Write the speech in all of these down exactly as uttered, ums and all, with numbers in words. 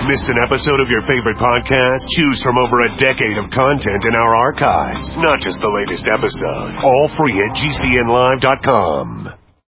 Missed an episode of your favorite podcast? Choose from over a decade of content in our archives, not just the latest episode. All free at G C N live dot com.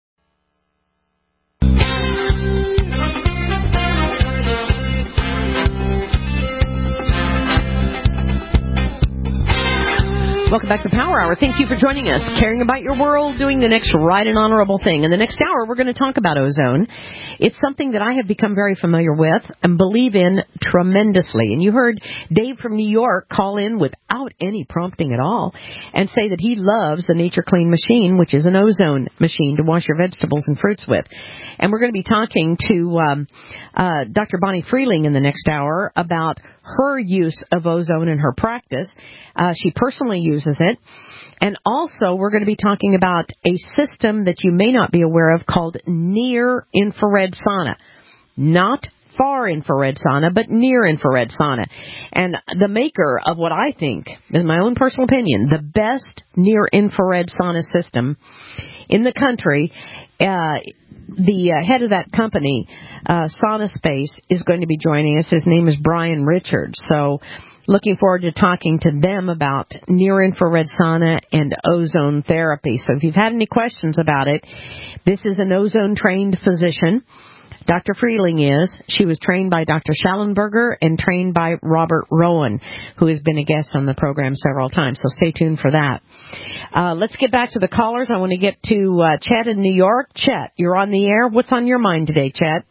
Welcome back to Power Hour. Thank you for joining us, caring about your world, doing the next right and honorable thing. In the next hour, we're going to talk about ozone. It's something that I have become very familiar with and believe in tremendously. And you heard Dave from New York call in without any prompting at all and say that he loves the Nature Clean machine, which is an ozone machine to wash your vegetables and fruits with. And we're going to be talking to um, uh, Doctor Bonnie Freeling in the next hour about her use of ozone in her practice. Uh, she personally uses it. And also, we're going to be talking about a system that you may not be aware of called near-infrared sauna. Not far-infrared sauna, but near-infrared sauna. And the maker of what I think, in my own personal opinion, the best near-infrared sauna system in the country, uh, the uh, head of that company, uh, Sauna Space, is going to be joining us. His name is Brian Richards. So looking forward to talking to them about near-infrared sauna and ozone therapy. So if you've had any questions about it, this is an ozone-trained physician. Doctor Freeling is. She was trained by Doctor Schallenberger and trained by Robert Rowan, who has been a guest on the program several times. So stay tuned for that. Uh, let's get back to the callers. I want to get to uh, Chet in New York. Chet, you're on the air. What's on your mind today, Chet?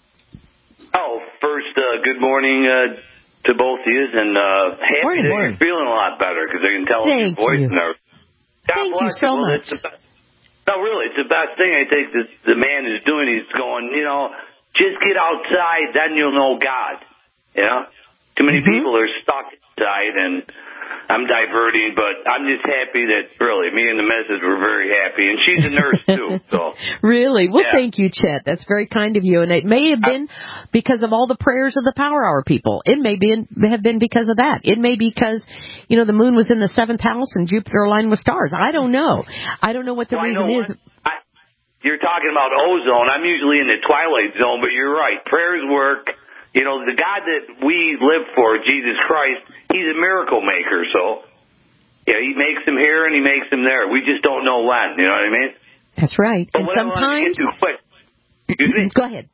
Oh, first, uh, good morning uh, to both of you, and uh, happy morning, that morning. you're feeling a lot better, because I can tell Thank your voice you. and everything. God Thank you bless so Well, much. it's the best, no, really, it's the best thing I think that the man is doing. He's going, you know, just get outside, then you'll know God. You know? Too many Mm-hmm. people are stuck inside, and I'm diverting, but I'm just happy that, really, me and the missus were very happy. And she's a nurse, too. So Really? Well, yeah. Thank you, Chet. That's very kind of you. And it may have been because of all the prayers of the Power Hour people. It may be have been because of that. It may be because, you know, the moon was in the seventh house and Jupiter aligned with stars. I don't know. I don't know what the well, reason I know is. What, I, you're talking about ozone. I'm usually in the twilight zone, but you're right. Prayers work. You know, the God that we live for, Jesus Christ, he's a miracle maker. So, yeah, he makes them here and he makes them there. We just don't know when. You know what I mean? That's right. But and what sometimes... I want to get to quick. Excuse me? Go ahead.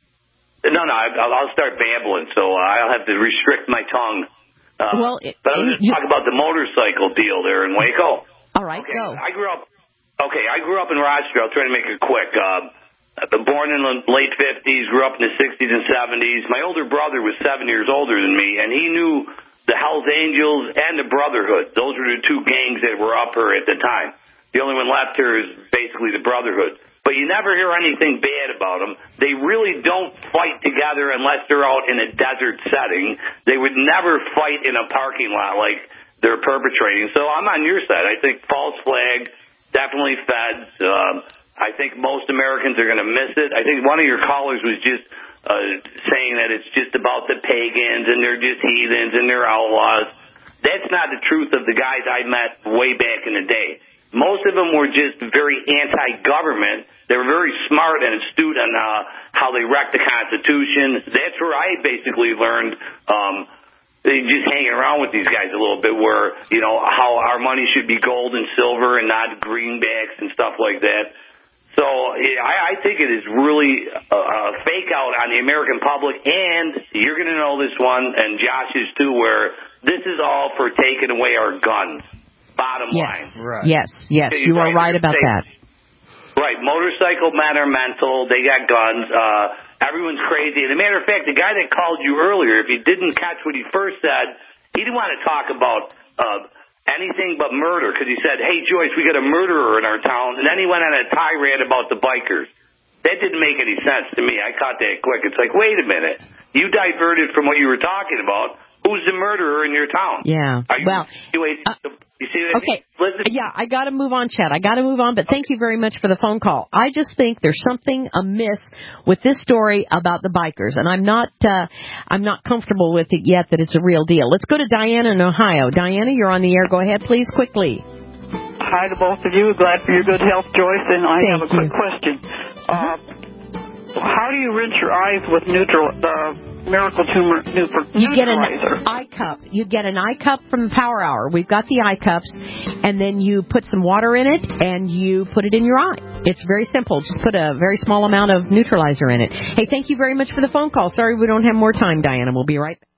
No, no, I'll, I'll start babbling, so I'll have to restrict my tongue. Uh, well, it, but I was going to talk about the motorcycle deal there in Waco. All right, okay, go. I grew up. Okay, I grew up in Rochester. I'll try to make it quick. Uh, born in the late fifties, grew up in the sixties and seventies. My older brother was seven years older than me, and he knew the Hells Angels and the Brotherhood. Those were the two gangs that were up here at the time. The only one left here is basically the Brotherhood. But you never hear anything bad about them. They really don't fight together unless they're out in a desert setting. They would never fight in a parking lot like they're perpetrating. So I'm on your side. I think false flag, definitely feds. Um, I think most Americans are going to miss it. I think one of your callers was just uh, saying that it's just about the pagans and they're just heathens and they're outlaws. That's not the truth of the guys I met way back in the day. Most of them were just very anti-government. They were very smart and astute on uh, how they wrecked the Constitution. That's where I basically learned um, just hanging around with these guys a little bit, where, you know, how our money should be gold and silver and not greenbacks and stuff like that. So yeah, I, I think it is really a, a fake out on the American public, and you're going to know this one, and Josh is too, where this is all for taking away our guns. Bottom yes. line. Right. Yes, yes, Okay, you are right about say, that. Right, motorcycle men are mental. They got guns. Uh, everyone's crazy. And as a matter of fact, the guy that called you earlier, if you didn't catch what he first said, he didn't want to talk about uh, anything but murder, because he said, hey, Joyce, we got a murderer in our town. And then he went on a tirade about the bikers. That didn't make any sense to me. I caught that quick. It's like, wait a minute. You diverted from what you were talking about. Who's the murderer in your town? Yeah. Are you, well, you, uh, you see what okay. I mean? Listen. Yeah, I got to move on, Chad. I got to move on, but thank you very much for the phone call. I just think there's something amiss with this story about the bikers, and I'm not, uh, I'm not comfortable with it yet that it's a real deal. Let's go to Diana in Ohio. Diana, you're on the air. Go ahead, please, quickly. Hi to both of you. Glad for your good health, Joyce. And I Thank have a quick you. question. Uh, how do you rinse your eyes with neutral, uh, Miracle Tumor Neutralizer. You get an eye cup. You get an eye cup from the Power Hour. We've got the eye cups, and then you put some water in it, and you put it in your eye. It's very simple. Just put a very small amount of neutralizer in it. Hey, thank you very much for the phone call. Sorry we don't have more time, Diana. We'll be right back.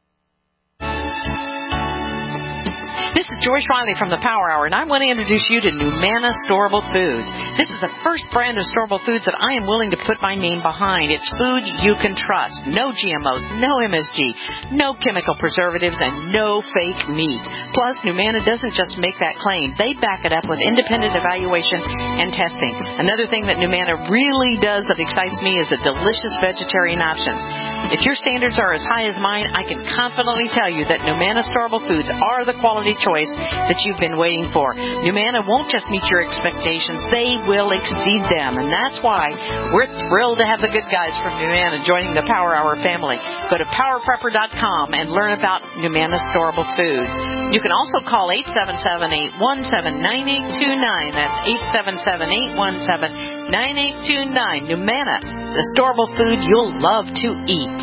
This is Joyce Riley from the Power Hour, and I want to introduce you to Numana Storable Foods. This is the first brand of storable foods that I am willing to put my name behind. It's food you can trust. No G M Os, no M S G, no chemical preservatives, and no fake meat. Plus, Numana doesn't just make that claim. They back it up with independent evaluation and testing. Another thing that Numana really does that excites me is the delicious vegetarian options. If your standards are as high as mine, I can confidently tell you that Numana Storable Foods are the quality choice that you've been waiting for. Numana won't just meet your expectations, they will exceed them. And that's why we're thrilled to have the good guys from Numana joining the Power Hour family. Go to power prepper dot com and learn about Numana Storable Foods. You can also call eight seven seven, eight one seven, nine eight two nine. That's eight seven seven, eight one seven, nine eight two nine. Numana, the storable food you'll love to eat.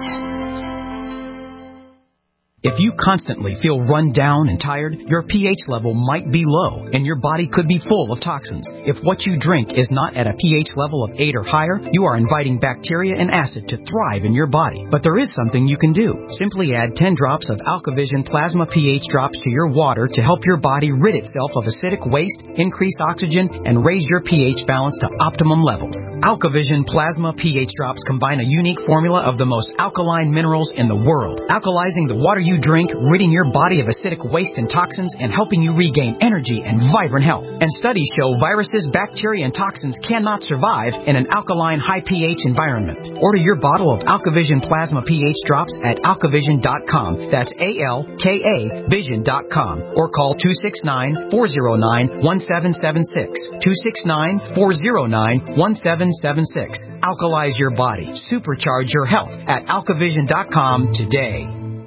If you constantly feel run down and tired, your pH level might be low, and your body could be full of toxins. If what you drink is not at a pH level of eight or higher, you are inviting bacteria and acid to thrive in your body. But there is something you can do. Simply add ten drops of AlkaVision Plasma pH drops to your water to help your body rid itself of acidic waste, increase oxygen, and raise your pH balance to optimum levels. AlkaVision Plasma pH drops combine a unique formula of the most alkaline minerals in the world, alkalizing the water you you drink, ridding your body of acidic waste and toxins, and helping you regain energy and vibrant health. And studies show viruses, bacteria, and toxins cannot survive in an alkaline, high pH environment. Order your bottle of AlkaVision Plasma pH drops at alkavision dot com. That's A L K A vision dot com. Or call two six nine, four zero nine, one seven seven six. two six nine, four zero nine, one seven seven six. Alkalize your body. Supercharge your health at alkavision dot com today.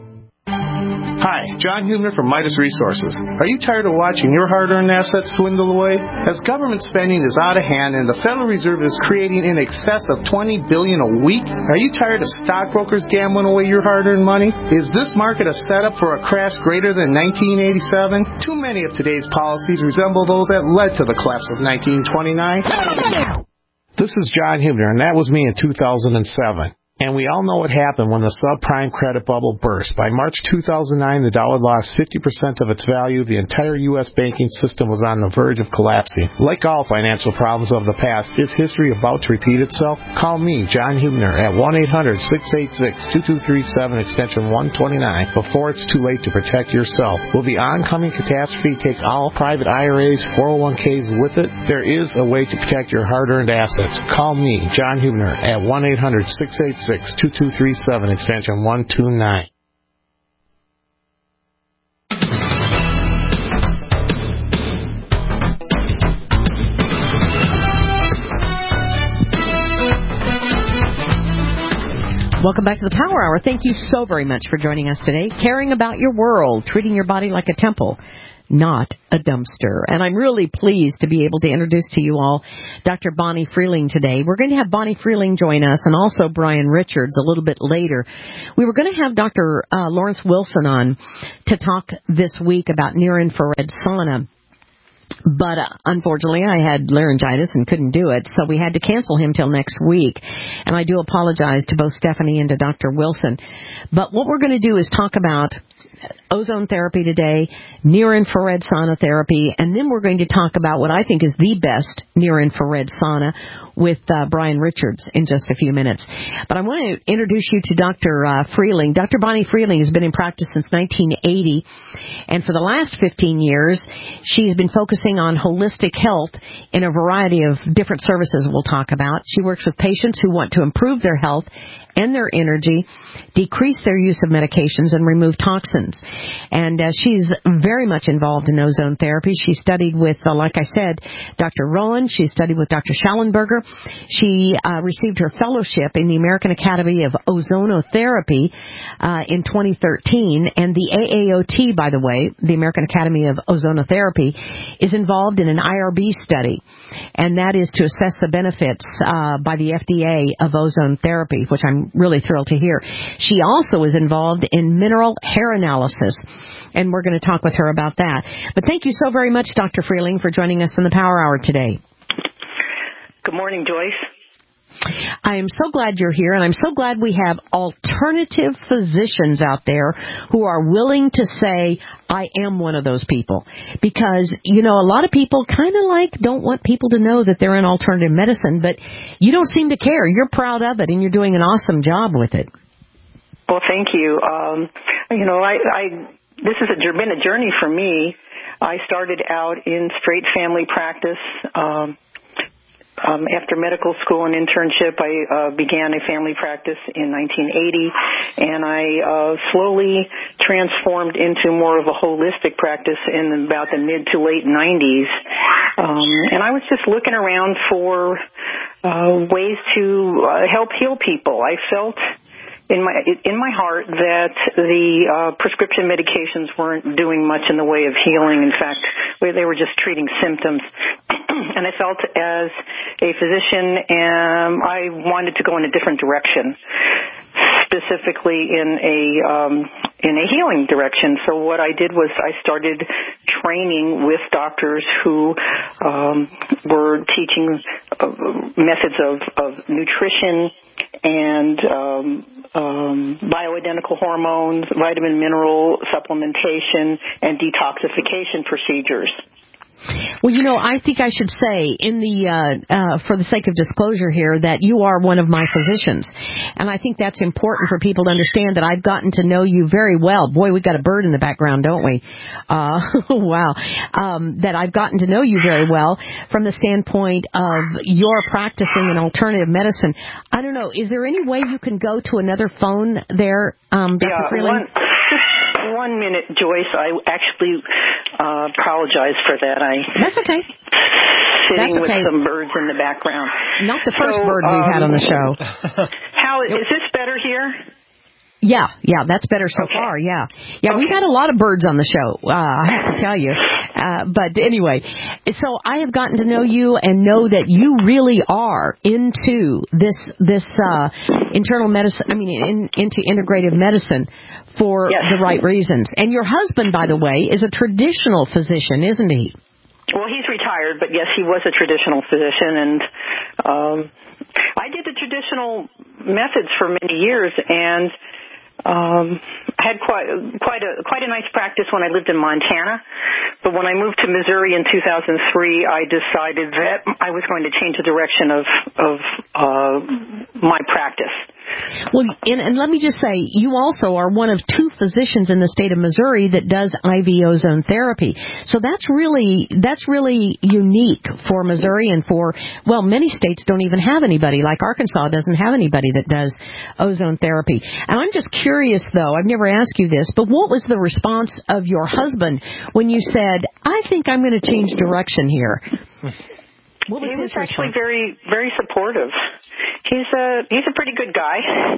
Hi, John Hubner from Midas Resources. Are you tired of watching your hard-earned assets dwindle away? As government spending is out of hand and the Federal Reserve is creating in excess of twenty billion dollars a week, are you tired of stockbrokers gambling away your hard-earned money? Is this market a setup for a crash greater than nineteen eighty-seven? Too many of today's policies resemble those that led to the collapse of nineteen twenty-nine. This is John Hubner, and that was me in two thousand seven. And we all know what happened when the subprime credit bubble burst. By March two thousand nine, the dollar lost fifty percent of its value. The entire U S banking system was on the verge of collapsing. Like all financial problems of the past, is history about to repeat itself? Call me, John Hubner, at one eight hundred, six eight six, two two three seven, extension one twenty-nine, before it's too late to protect yourself. Will the oncoming catastrophe take all private I R As, four oh one k's with it? There is a way to protect your hard-earned assets. Call me, John Hubner, at one eight hundred, six eight six, two two three seven, extension one two nine. Welcome back to the Power Hour. Thank you so very much for joining us today. Caring about your world, treating your body like a temple, not a dumpster. And I'm really pleased to be able to introduce to you all Doctor Bonnie Freeling today. We're going to have Bonnie Freeling join us and also Brian Richards a little bit later. We were going to have Doctor Uh, Lawrence Wilson on to talk this week about near-infrared sauna. But uh, unfortunately, I had laryngitis and couldn't do it, so we had to cancel him till next week. And I do apologize to both Stephanie and to Doctor Wilson. But what we're going to do is talk about ozone therapy today, near-infrared sauna therapy, and then we're going to talk about what I think is the best near-infrared sauna with uh, Brian Richards in just a few minutes. But I want to introduce you to Doctor Uh, Freeling. Doctor Bonnie Freeling has been in practice since nineteen eighty, and for the last fifteen years, she's been focusing on holistic health in a variety of different services we'll talk about. She works with patients who want to improve their health and their energy, decrease their use of medications, and remove toxins. And uh, she's very much involved in ozone therapy. She studied with, uh, like I said, Doctor Rowan. She studied with Doctor Schallenberger. She uh, received her fellowship in the American Academy of Ozonotherapy uh, in twenty thirteen. And the A A O T, by the way, the American Academy of Ozonotherapy, is involved in an I R B study. And that is to assess the benefits uh, by the F D A of ozone therapy, which I'm I'm really thrilled to hear. She also is involved in mineral hair analysis, and we're going to talk with her about that. But thank you so very much, Doctor Freeling, for joining us in the Power Hour today. Good morning, Joyce. I am so glad you're here, and I'm so glad we have alternative physicians out there who are willing to say, I am one of those people. Because, you know, a lot of people kind of like don't want people to know that they're in alternative medicine, but you don't seem to care. You're proud of it, and you're doing an awesome job with it. Well, thank you. Um, you know, I, I this has been a journey for me. I started out in straight family practice. Um Um, after medical school and internship, I uh, began a family practice in nineteen eighty, and I uh, slowly transformed into more of a holistic practice in about the mid to late nineties. Um, and I was just looking around for uh, ways to uh, help heal people. I felt in my in my heart that the uh, prescription medications weren't doing much in the way of healing. In fact, they were just treating symptoms. And I felt as a physician, um, I wanted to go in a different direction, specifically in a um, in a healing direction. So what I did was I started training with doctors who um, were teaching uh, methods of, of nutrition and um, um, bioidentical hormones, vitamin mineral supplementation, and detoxification procedures. Well, you know, I think I should say, in the uh, uh, for the sake of disclosure here, that you are one of my physicians, and I think that's important for people to understand that I've gotten to know you very well. Boy, we've got a bird in the background, don't we? Uh, wow, um, that I've gotten to know you very well from the standpoint of your practicing in alternative medicine. I don't know, is there any way you can go to another phone there, um, Doctor Yeah, Freeling? one, one minute, Joyce. I actually uh, apologize for that. I That's okay. Sitting That's okay. with some birds in the background. Not the first so, bird we've um, had on the show. How is this better here? Yeah, yeah, that's better so okay. far, yeah. Yeah, okay. We've had a lot of birds on the show, uh, I have to tell you. Uh, but anyway, so I have gotten to know you and know that you really are into this, this, uh, internal medicine, I mean, in, into integrative medicine for yes. the right reasons. And your husband, by the way, is a traditional physician, isn't he? Well, he's retired, but yes, he was a traditional physician, and um, I did the traditional methods for many years, and um, had quite quite a quite a nice practice when I lived in Montana. But when I moved to Missouri in two thousand three, I decided that I was going to change the direction of of uh, my practice. Well, and, and let me just say, you also are one of two physicians in the state of Missouri that does I V ozone therapy. So that's really that's really unique for Missouri and for, well, many states don't even have anybody, like Arkansas doesn't have anybody that does ozone therapy. And I'm just curious, though, I've never asked you this, but what was the response of your husband when you said, I think I'm going to change direction here? What was he was his actually response? very, very supportive. He's a he's a pretty good guy.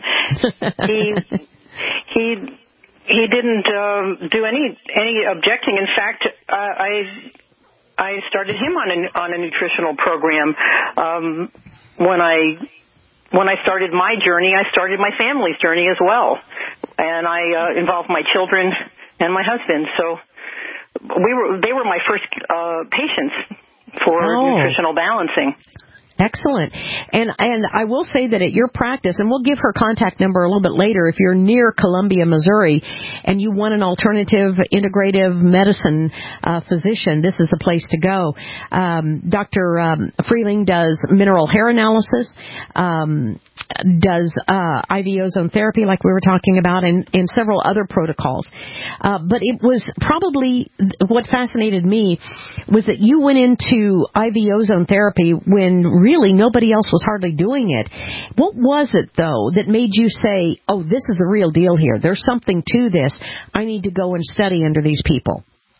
he he he didn't um, do any any objecting. In fact, uh, I I started him on a on a nutritional program. Um, when I when I started my journey, I started my family's journey as well, and I uh, involved my children and my husband. So we were they were my first uh, patients for oh. nutritional balancing. Excellent. And and I will say that at your practice, and we'll give her contact number a little bit later, if you're near Columbia, Missouri, and you want an alternative integrative medicine uh, physician, this is the place to go. Um, Doctor Um, Freeling does mineral hair analysis, um, does uh, I V ozone therapy like we were talking about, and, and several other protocols. Uh, but it was probably, what fascinated me was that you went into I V ozone therapy when really nobody else was hardly doing it. What was it, though, that made you say, oh, this is the real deal here? There's something to this. I need to go and study under these people.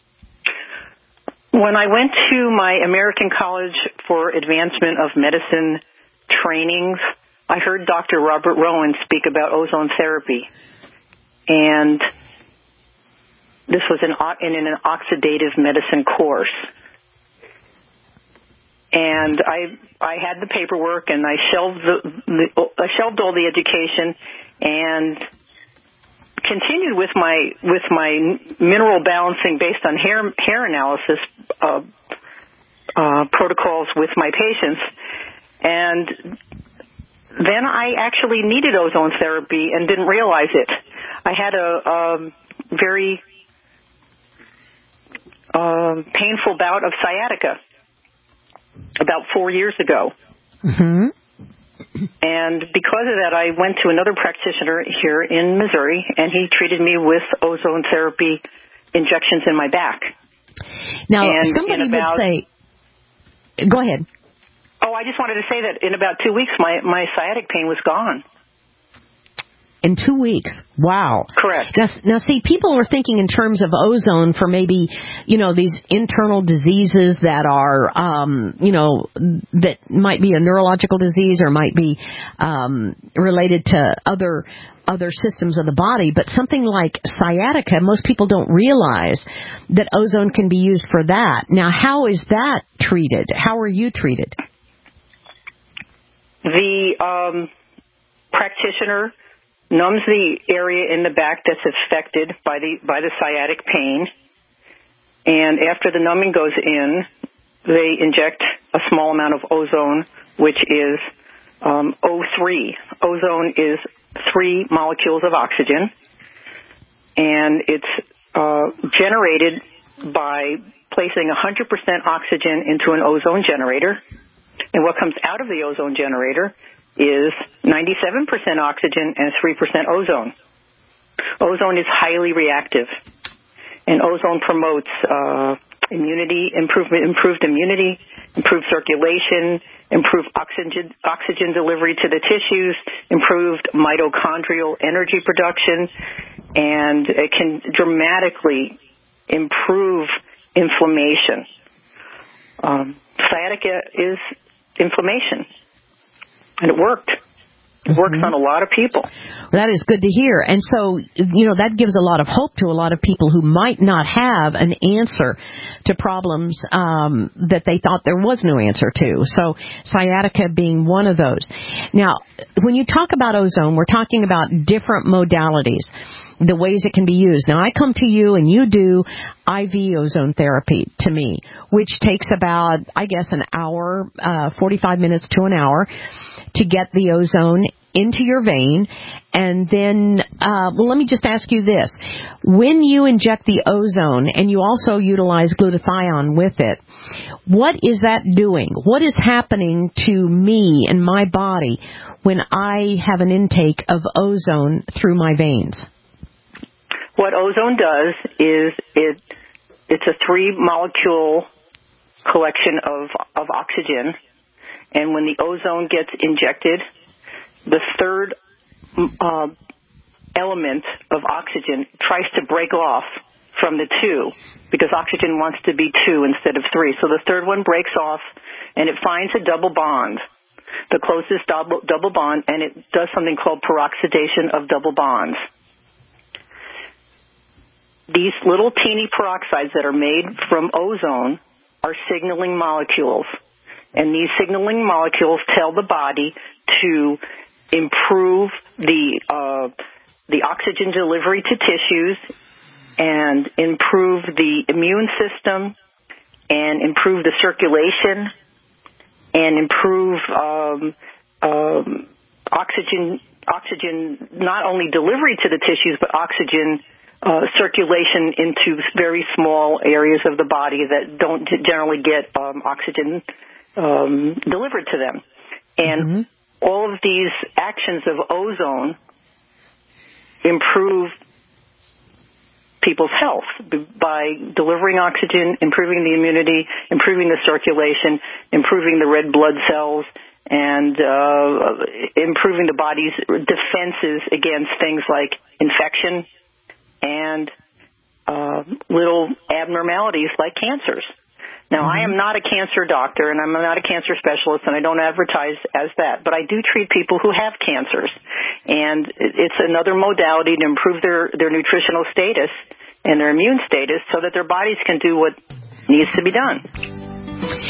When I went to my American College for Advancement of Medicine trainings, I heard Doctor Robert Rowan speak about ozone therapy. And this was in, in an oxidative medicine course. and I I had the paperwork, and I shelved the, the I shelved all the education, and continued with my with my mineral balancing based on hair hair analysis uh, uh, protocols with my patients, and then I actually needed ozone therapy and didn't realize it. I had a, a very uh, painful bout of sciatica about four years ago. Mm-hmm. And because of that, I went to another practitioner here in Missouri, and he treated me with ozone therapy injections in my back. Now, and somebody about, would say, go ahead. Oh, I just wanted to say that in about two weeks, my, my sciatic pain was gone. In two weeks. Wow. Correct. Now, now, see, people are thinking in terms of ozone for maybe, you know, these internal diseases that are, um, you know, that might be a neurological disease or might be um, related to other other systems of the body. But something like sciatica, most people don't realize that ozone can be used for that. Now, how is that treated? How are you treated? The um, practitioner numbs the area in the back that's affected by the by the sciatic pain, and after the numbing goes in, they inject a small amount of ozone, which is um, O three. Ozone is three molecules of oxygen, and it's uh, generated by placing one hundred percent oxygen into an ozone generator, and what comes out of the ozone generator is ninety-seven percent oxygen and three percent ozone. Ozone is highly reactive, and ozone promotes uh, immunity, improvement, improved immunity, improved circulation, improved oxygen, oxygen delivery to the tissues, improved mitochondrial energy production, and it can dramatically improve inflammation. Um, sciatica is inflammation. And it worked. It works mm-hmm. on a lot of people. That is good to hear. And so, you know, that gives a lot of hope to a lot of people who might not have an answer to problems um, that they thought there was no answer to. So sciatica being one of those. Now, when you talk about ozone, we're talking about different modalities, the ways it can be used. Now, I come to you and you do I V ozone therapy to me, which takes about, I guess, an hour, uh, forty-five minutes to an hour to get the ozone into your vein. And then, uh, well, let me just ask you this. When you inject the ozone and you also utilize glutathione with it, what is that doing? What is happening to me and my body when I have an intake of ozone through my veins? What ozone does is it it's a three-molecule collection of, of oxygen, and when the ozone gets injected, the third uh, element of oxygen tries to break off from the two, because oxygen wants to be two instead of three. So the third one breaks off, and it finds a double bond, the closest double, double bond, and it does something called peroxidation of double bonds. These little teeny peroxides that are made from ozone are signaling molecules, and these signaling molecules tell the body to improve the uh, the oxygen delivery to tissues and improve the immune system and improve the circulation and improve um, um, oxygen oxygen not only delivery to the tissues but oxygen Uh, circulation into very small areas of the body that don't generally get um, oxygen um, delivered to them. And mm-hmm. all of these actions of ozone improve people's health by delivering oxygen, improving the immunity, improving the circulation, improving the red blood cells, and uh, improving the body's defenses against things like infection and uh, little abnormalities like cancers. Now, mm-hmm. I am not a cancer doctor, and I'm not a cancer specialist, and I don't advertise as that, but I do treat people who have cancers, and it's another modality to improve their, their nutritional status and their immune status so that their bodies can do what needs to be done.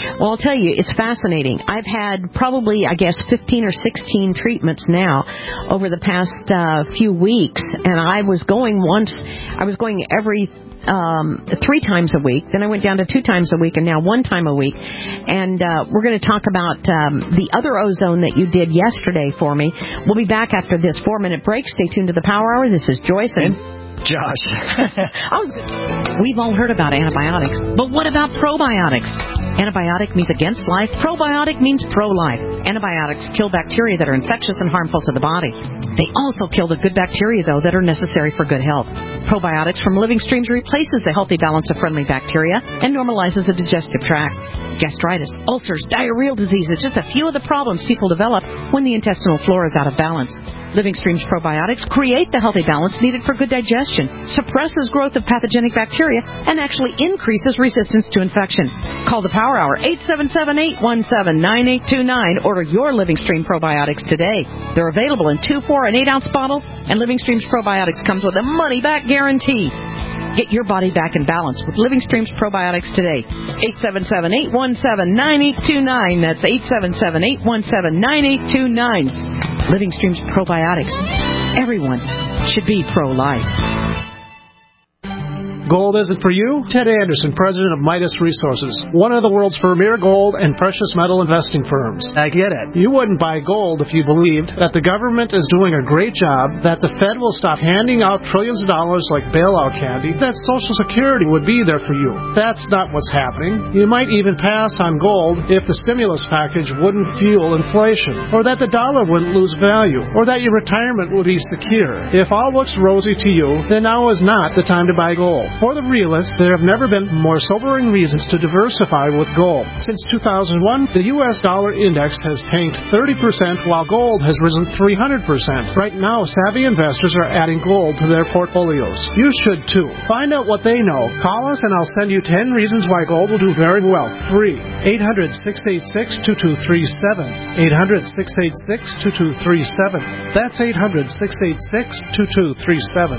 Well, I'll tell you, it's fascinating. I've had probably, I guess, fifteen or sixteen treatments now over the past uh, few weeks, and I was going once, I was going every um, three times a week. Then I went down to two times a week, and now one time a week. And uh, we're going to talk about um, the other ozone that you did yesterday for me. We'll be back after this four-minute break. Stay tuned to the Power Hour. This is Joyce and Josh. I was good. We've all heard about antibiotics, but what about probiotics? Antibiotic means against life. Probiotic means pro-life. Antibiotics kill bacteria that are infectious and harmful to the body. They also kill the good bacteria, though, that are necessary for good health. Probiotics from Living Streams replaces the healthy balance of friendly bacteria and normalizes the digestive tract. Gastritis, ulcers, diarrheal diseases, just a few of the problems people develop when the intestinal flora is out of balance. Living Streams probiotics create the healthy balance needed for good digestion, suppresses growth of pathogenic bacteria, and actually increases resistance to infection. Call the Power Hour, eight seven seven, eight one seven, nine eight two nine. Order your Living Stream probiotics today. They're available in two, four, and eight ounce bottles, and Living Streams probiotics comes with a money-back guarantee. Get your body back in balance with Living Streams probiotics today. eight seven seven, eight one seven, nine eight two nine. That's eight seven seven, eight one seven, nine eight two nine. Living Streams probiotics. Everyone should be pro-life. Gold isn't for you? Ted Anderson, president of Midas Resources, one of the world's premier gold and precious metal investing firms. I get it. You wouldn't buy gold if you believed that the government is doing a great job, that the Fed will stop handing out trillions of dollars like bailout candy, that Social Security would be there for you. That's not what's happening. You might even pass on gold if the stimulus package wouldn't fuel inflation, or that the dollar wouldn't lose value, or that your retirement would be secure. If all looks rosy to you, then now is not the time to buy gold. For the realists, there have never been more sobering reasons to diversify with gold. Since two thousand one, the U S dollar index has tanked thirty percent while gold has risen three hundred percent. Right now, savvy investors are adding gold to their portfolios. You should too. Find out what they know. Call us and I'll send you ten reasons why gold will do very well. Free. eight hundred, six eight six, two two three seven. eight hundred, six eight six, two two three seven. That's eight hundred, six eight six, two two three seven.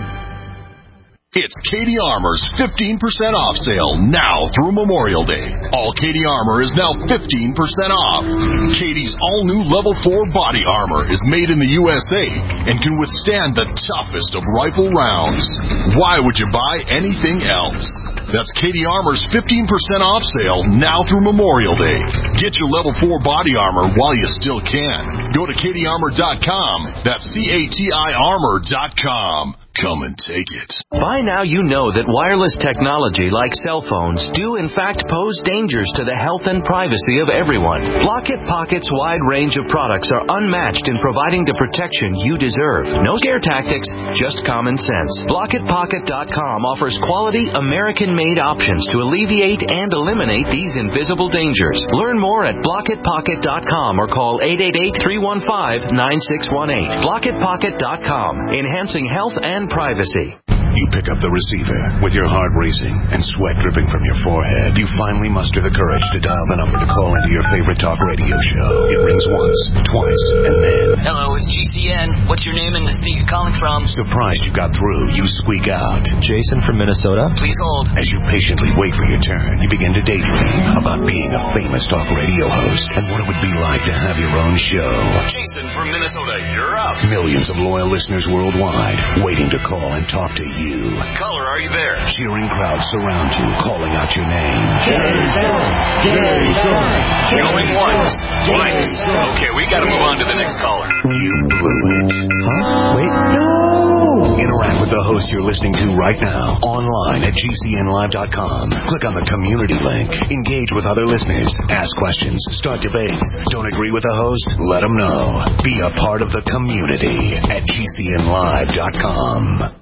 It's Katie Armour's fifteen percent off sale now through Memorial Day. All Katie Armour is now fifteen percent off. Katie's all-new Level four body armor is made in the U S A and can withstand the toughest of rifle rounds. Why would you buy anything else? That's Katie Armour's fifteen percent off sale now through Memorial Day. Get your Level four body armor while you still can. Go to Katie Armour dot com. That's C A T I armor dot com. Come and take it. By now you know that wireless technology like cell phones do in fact pose dangers to the health and privacy of everyone. Blockit Pocket's wide range of products are unmatched in providing the protection you deserve. No scare tactics, just common sense. Blockit Pocket dot com offers quality American-made options to alleviate and eliminate these invisible dangers. Learn more at Blockit Pocket dot com or call eight eight eight, three one five, nine six one eight. Blockit Pocket dot com, enhancing health and privacy. You pick up the receiver with your heart racing and sweat dripping from your forehead. You finally muster the courage to dial the number to call into your favorite talk radio show. It rings once, twice, and then... Hello, it's G C N. What's your name and the state you're calling from? Surprised you got through, you squeak out. Jason from Minnesota. Please hold. As you patiently wait for your turn, you begin to daydream about being a famous talk radio host and what it would be like to have your own show. Jason from Minnesota, you're up. Millions of loyal listeners worldwide waiting to call and talk to you. Caller, are you there? Cheering crowds surround you, calling out your name. Jason! Jason! Going once, twice. Okay, we gotta move on to the next caller. You blew it. Huh? Wait. No! Interact with the host you're listening to right now, online at G C N live dot com. Click on the community link. Engage with other listeners. Ask questions. Start debates. Don't agree with the host? Let them know. Be a part of the community at G C N live dot com.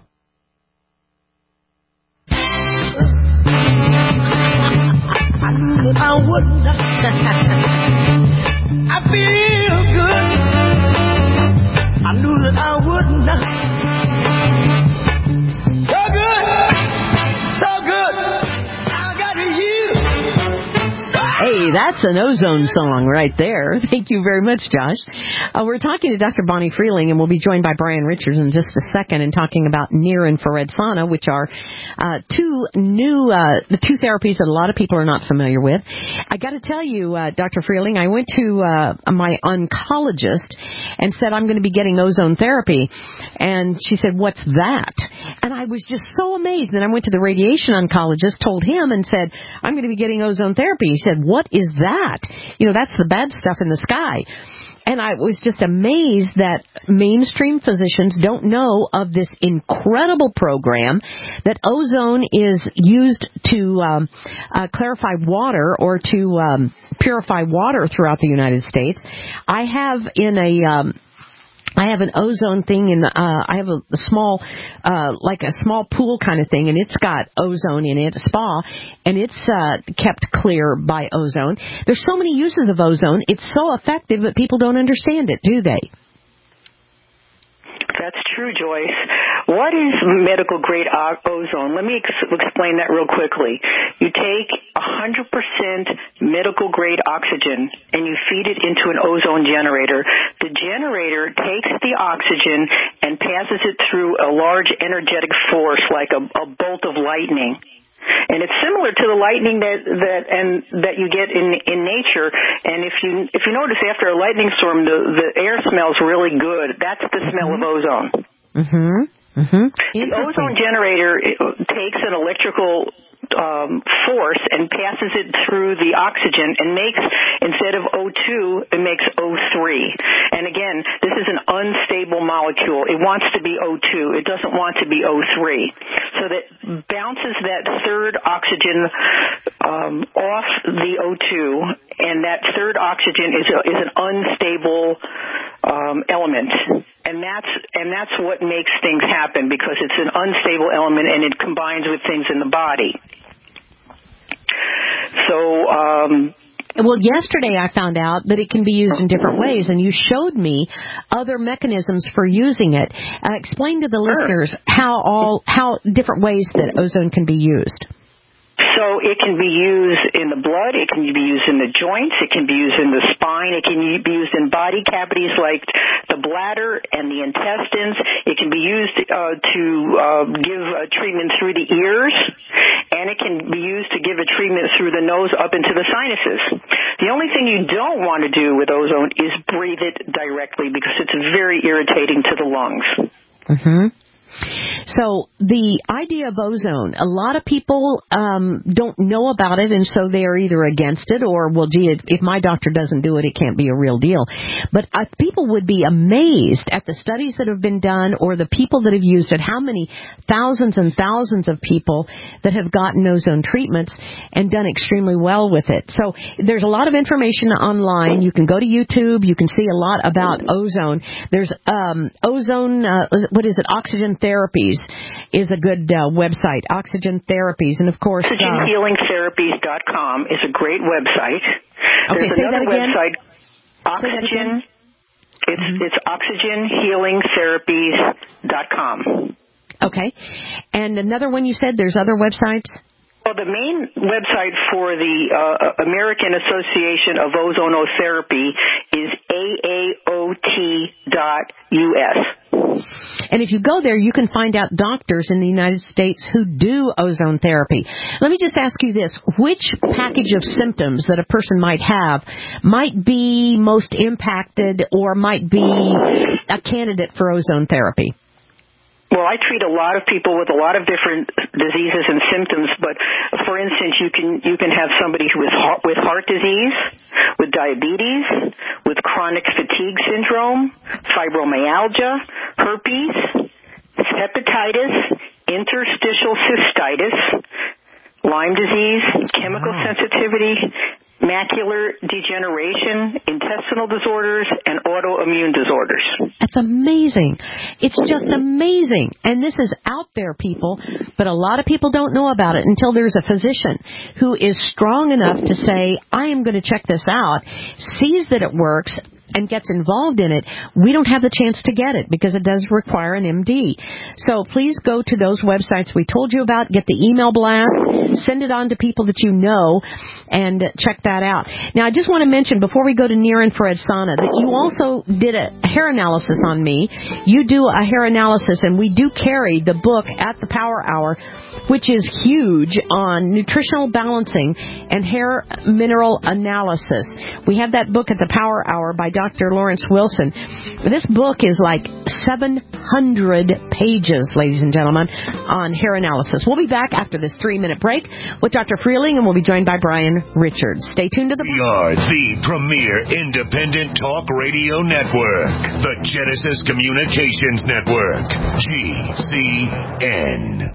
I would not. I feel good. I knew that I would not. So good, so good. I got you. Hey, that's an ozone song right there. Thank you very much, Josh. Uh, we're talking to Doctor Bonnie Freeling, and we'll be joined by Brian Richards in just a second and talking about near-infrared sauna, which are uh, two new uh, the two therapies that a lot of people are not familiar with. I got to tell you, uh, Doctor Freeling, I went to uh, my oncologist and said, I'm going to be getting ozone therapy. And she said, what's that? And I was just so amazed. Then I went to the radiation oncologist, told him, and said, I'm going to be getting ozone therapy. He said, what is that? You know, that's the bad stuff in the sky. And I was just amazed that mainstream physicians don't know of this incredible program that ozone is used to um, uh, clarify water or to um, purify water throughout the United States. I have in a... Um, I have an ozone thing in, uh, I have a, a small, uh, like a small pool kind of thing, and it's got ozone in it, a spa, and it's, uh, kept clear by ozone. There's so many uses of ozone. It's so effective, but people don't understand it, do they? That's true, Joyce. What is medical grade ozone? Let me ex- explain that real quickly. You take one hundred percent medical grade oxygen and you feed it into an ozone generator. The generator takes the oxygen and passes it through a large energetic force like a, a bolt of lightning. And it's similar to the lightning that that and that you get in in nature. And if you if you notice, after a lightning storm, the the air smells really good. That's the smell mm-hmm. of ozone. Mm-hmm. Mm-hmm. The ozone generator takes an electrical um, force and passes it through the oxygen and makes, instead of O two, it makes O three. And again, this is an unstable molecule. It wants to be O two. It doesn't want to be O three. So that bounces that third oxygen um, off the O two, and that third oxygen is, a, is an unstable um, element. And that's and that's what makes things happen, because it's an unstable element and it combines with things in the body. So, um, well, yesterday I found out that it can be used in different ways, and you showed me other mechanisms for using it. Uh, explain to the sure. listeners how all how different ways that ozone can be used. So it can be used in the blood, it can be used in the joints, it can be used in the spine, it can be used in body cavities like the bladder and the intestines. It can be used uh, to uh, give a treatment through the ears, and it can be used to give a treatment through the nose up into the sinuses. The only thing you don't want to do with ozone is breathe it directly, because it's very irritating to the lungs. Mm-hmm. So the idea of ozone, a lot of people um, don't know about it, and so they are either against it or, well, gee, if my doctor doesn't do it, it can't be a real deal. But uh, people would be amazed at the studies that have been done or the people that have used it, how many thousands and thousands of people that have gotten ozone treatments and done extremely well with it. So there's a lot of information online. You can go to YouTube. You can see a lot about ozone. There's um, ozone, uh, what is it, oxygen Therapies is a good uh, website, Oxygen Therapies, and of course... Oxygen Healing Therapies dot com is a great website. Okay, There's say another that again. website, Oxygen, say that again. It's, mm-hmm. it's Oxygen Healing Therapies dot com. Okay, and another one you said, there's other websites? Well, the main website for the uh, American Association of Ozonotherapy is A A O T dot U S. And if you go there, you can find out doctors in the United States who do ozone therapy. Let me just ask you this. Which package of symptoms that a person might have might be most impacted or might be a candidate for ozone therapy? Well, I treat a lot of people with a lot of different diseases and symptoms, but for instance, you can you can have somebody who is heart, with heart disease, with diabetes, with chronic fatigue syndrome, fibromyalgia, herpes, hepatitis, interstitial cystitis, Lyme disease, chemical wow. sensitivity, macular degeneration, intestinal disorders, and autoimmune disorders. That's amazing. It's just amazing. And this is out there, people, but a lot of people don't know about it until there's a physician who is strong enough to say, I am going to check this out, sees that it works, and gets involved in it. We don't have the chance to get it because it does require an M D. So please go to those websites we told you about, get the email blast, Send it on to people that you know and check that out. Now, I just want to mention before we go to near-infrared sauna that you also did a hair analysis on me. You do a hair analysis, and we do carry the book at the Power Hour, which is huge on nutritional balancing and hair mineral analysis. We have that book at the Power Hour by Doctor Lawrence Wilson. This book is like seven hundred pages, ladies and gentlemen, on hair analysis. We'll be back after this three-minute break with Doctor Freeling, and we'll be joined by Brian Richards. Stay tuned to the... We are the premier independent talk radio network, the Genesis Communications Network, G C N.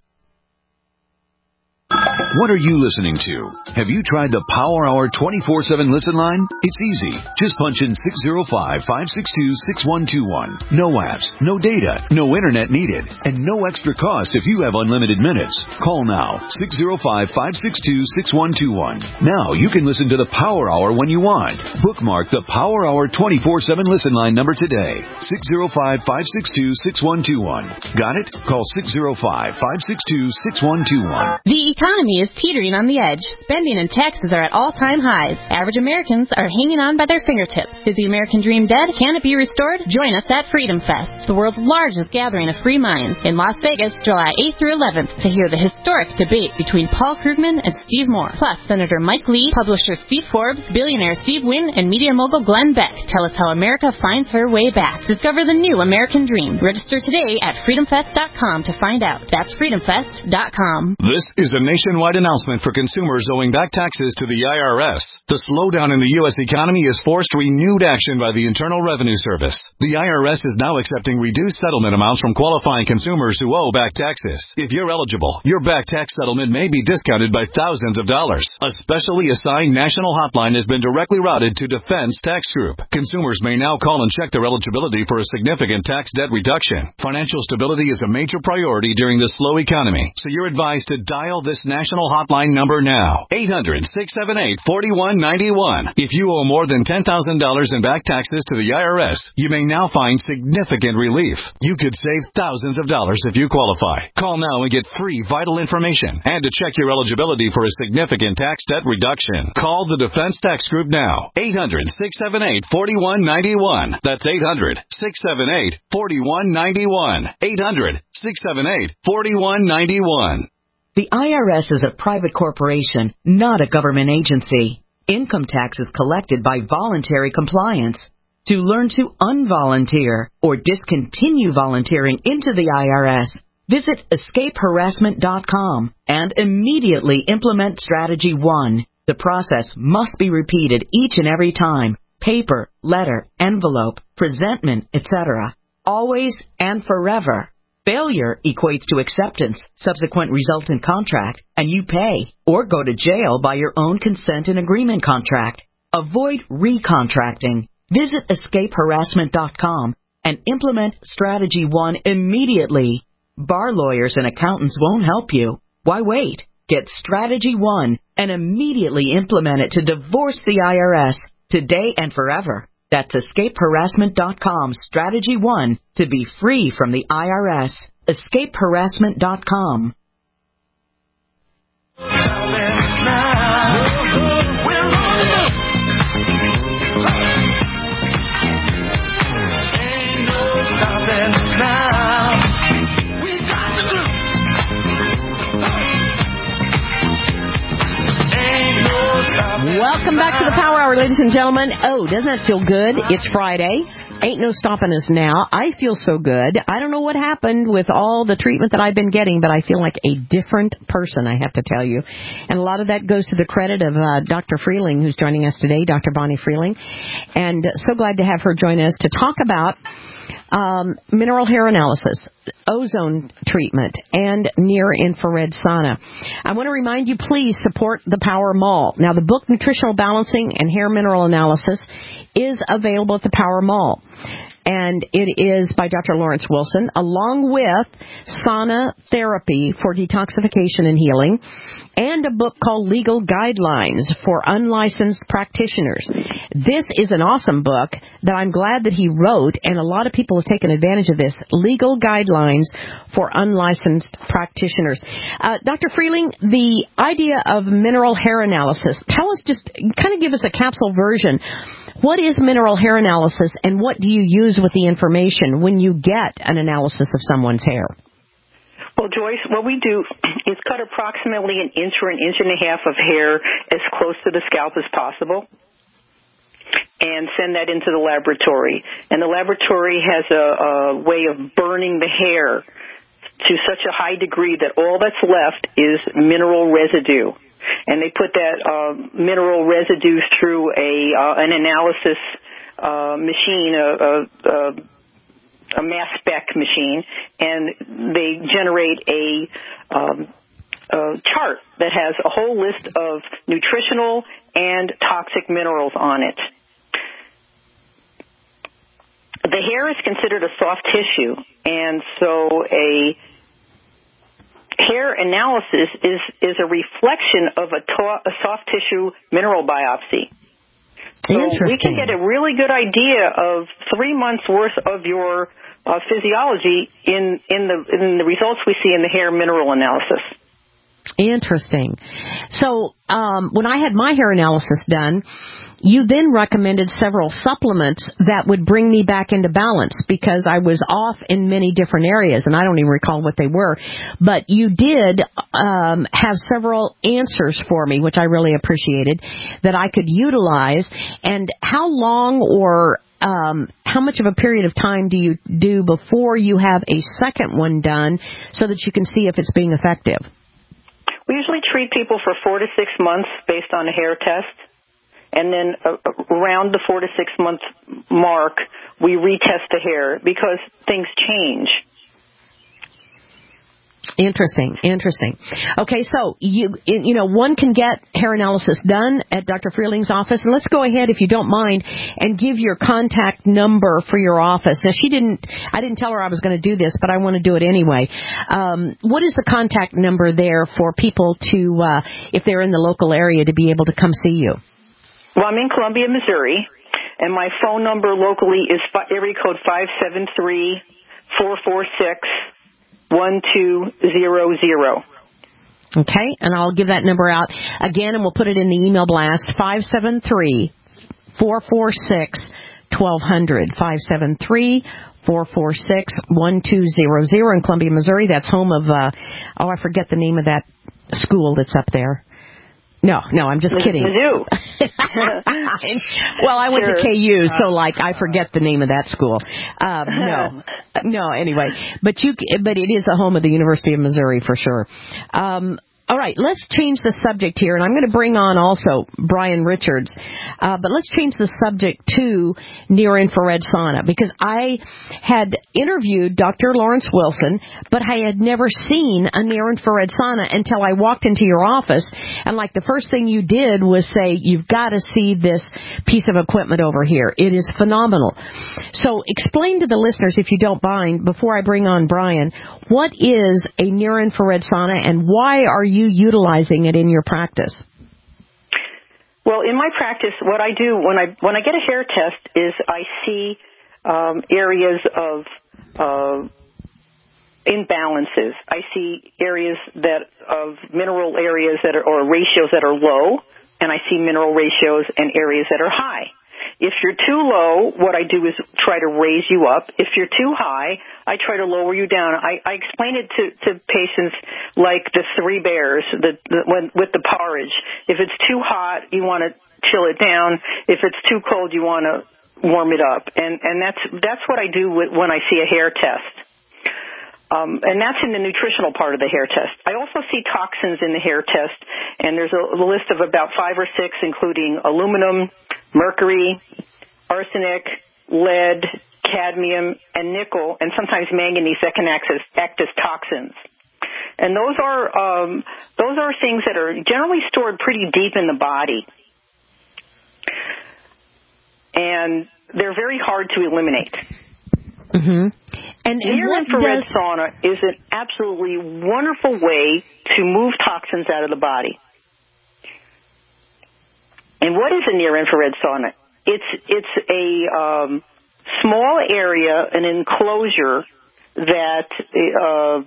What are you listening to? Have you tried the Power Hour twenty-four seven listen line? It's easy. Just punch in six zero five, five six two, six one two one. No apps, no data, no internet needed, and no extra cost if you have unlimited minutes. Call now, six zero five, five six two, six one two one. Now you can listen to the Power Hour when you want. Bookmark the Power Hour twenty-four seven listen line number today, six zero five, five six two, six one two one. Got it? Call six zero five, five six two, six one two one. The economy is teetering on the edge. Spending and taxes are at all-time highs. Average Americans are hanging on by their fingertips. Is the American dream dead? Can it be restored? Join us at Freedom Fest, the world's largest gathering of free minds, in Las Vegas, July eighth through eleventh, to hear the historic debate between Paul Krugman and Steve Moore. Plus, Senator Mike Lee, publisher Steve Forbes, billionaire Steve Wynn, and media mogul Glenn Beck tell us how America finds her way back. Discover the new American dream. Register today at freedom fest dot com to find out. That's freedom fest dot com. This is a nationwide announcement for consumers owing back taxes to the I R S. The slowdown in the U S economy has forced renewed action by the Internal Revenue Service. The I R S is now accepting reduced settlement amounts from qualifying consumers who owe back taxes. If you're eligible, your back tax settlement may be discounted by thousands of dollars. A specially assigned national hotline has been directly routed to Defense Tax Group. Consumers may now call and check their eligibility for a significant tax debt reduction. Financial stability is a major priority during this slow economy, so you're advised to dial this national hotline number now. eight hundred, six seven eight, four one nine one. If you owe more than ten thousand dollars in back taxes to the I R S, you may now find significant relief. You could save thousands of dollars if you qualify. Call now and get free vital information and to check your eligibility for a significant tax debt reduction. Call the Defense Tax Group now. eight hundred, six seven eight, four one nine one. That's eight hundred, six seven eight, four one nine one. eight hundred, six seven eight, four one nine one. The I R S is a private corporation, not a government agency. Income tax is collected by voluntary compliance. To learn to unvolunteer or discontinue volunteering into the I R S, visit escape harassment dot com and immediately implement Strategy one. The process must be repeated each and every time. Paper, letter, envelope, presentment, et cetera. Always and forever. Failure equates to acceptance, subsequent resultant contract, and you pay or go to jail by your own consent and agreement contract. Avoid recontracting. Visit escape harassment dot com and implement Strategy one immediately. Bar lawyers and accountants won't help you. Why wait? Get Strategy one and immediately implement it to divorce the I R S today and forever. That's escape harassment dot com, Strategy one, to be free from the I R S. escape harassment dot com. Welcome back to the Power Hour, ladies and gentlemen. Oh, doesn't that feel good? It's Friday. Ain't no stopping us now. I feel so good. I don't know what happened with all the treatment that I've been getting, but I feel like a different person, I have to tell you. And a lot of that goes to the credit of uh, Doctor Freeling, who's joining us today, Doctor Bonnie Freeling. And uh, so glad to have her join us to talk about um, mineral hair analysis, ozone treatment, and near-infrared sauna. I want to remind you, please support the Power Mall. Now, the book Nutritional Balancing and Hair Mineral Analysis is available at the Power Mall. And it is by Doctor Lawrence Wilson, along with sauna therapy for detoxification and healing, and a book called Legal Guidelines for Unlicensed Practitioners. This is an awesome book that I'm glad that he wrote, and a lot of people have taken advantage of this. Legal Guidelines for Unlicensed Practitioners. Uh, Doctor Freeling, the idea of mineral hair analysis, tell us just, kind of give us a capsule version. What is mineral hair analysis, and what do you use with the information when you get an analysis of someone's hair? Well, Joyce, what we do is cut approximately an inch or an inch and a half of hair as close to the scalp as possible and send that into the laboratory. And the laboratory has a, a way of burning the hair to such a high degree that all that's left is mineral residue. And they put that uh, mineral residue through a uh, an analysis uh, machine, a, a, a a mass spec machine, and they generate a, um, a chart that has a whole list of nutritional and toxic minerals on it. The hair is considered a soft tissue, and so a hair analysis is, is a reflection of a, to- a soft tissue mineral biopsy. So we can get a really good idea of three months worth of your uh, physiology in, in the in the results we see in the hair mineral analysis. Interesting. So um, when I had my hair analysis done, you then recommended several supplements that would bring me back into balance because I was off in many different areas, and I don't even recall what they were. But you did um, have several answers for me, which I really appreciated, that I could utilize. And how long or um, how much of a period of time do you do before you have a second one done so that you can see if it's being effective? We usually treat people for four to six months based on a hair test. And then uh, around the four to six month mark, we retest the hair because things change. Interesting, interesting. Okay, so you you know one can get hair analysis done at Doctor Freeling's office, and let's go ahead, if you don't mind, and give your contact number for your office. Now, she didn't, I didn't tell her I was going to do this, but I want to do it anyway. Um, what is the contact number there for people to, uh, if they're in the local area, to be able to come see you? Well, I'm in Columbia, Missouri, and my phone number locally is area code five seven three, four four six, one two zero zero. Okay, and I'll give that number out again, and we'll put it in the email blast, five seven three, four four six, one two zero zero, five seven three, four four six, one two zero zero in Columbia, Missouri. That's home of, uh, oh, I forget the name of that school that's up there. No, no, I'm just kidding. Mizzou. Well, I went sure. to K U, so like I forget the name of that school. Um, no, no. Anyway, but you, but it is the home of the University of Missouri for sure. Um, all right, let's change the subject here, and I'm going to bring on also Brian Richards. Uh, but let's change the subject to near-infrared sauna, because I had interviewed Doctor Lawrence Wilson, but I had never seen a near-infrared sauna until I walked into your office, and like the first thing you did was say, you've got to see this piece of equipment over here. It is phenomenal. So explain to the listeners, if you don't mind, before I bring on Brian, what is a near-infrared sauna, and why are you utilizing it in your practice? Well, in my practice, what I do when I when I get a hair test is I see um, areas of uh, imbalances. I see areas that of mineral areas that are, or ratios that are low, and I see mineral ratios and areas that are high. If you're too low, what I do is try to raise you up. If you're too high, I try to lower you down. I, I explain it to, to patients like the three bears the, the, when, with the porridge. If it's too hot, you want to chill it down. If it's too cold, you want to warm it up. And, and that's that's what I do with, when I see a hair test. Um, and that's in the nutritional part of the hair test. I also see toxins in the hair test, and there's a, a list of about five or six, including aluminum, mercury, arsenic, lead, cadmium, and nickel, and sometimes manganese that can act as, act as toxins. And those are um, those are things that are generally stored pretty deep in the body, and they're very hard to eliminate. Mm-hmm. And, and near-infrared does... sauna is an absolutely wonderful way to move toxins out of the body. And what is a near-infrared sauna? it's it's a um, small area, an enclosure that uh,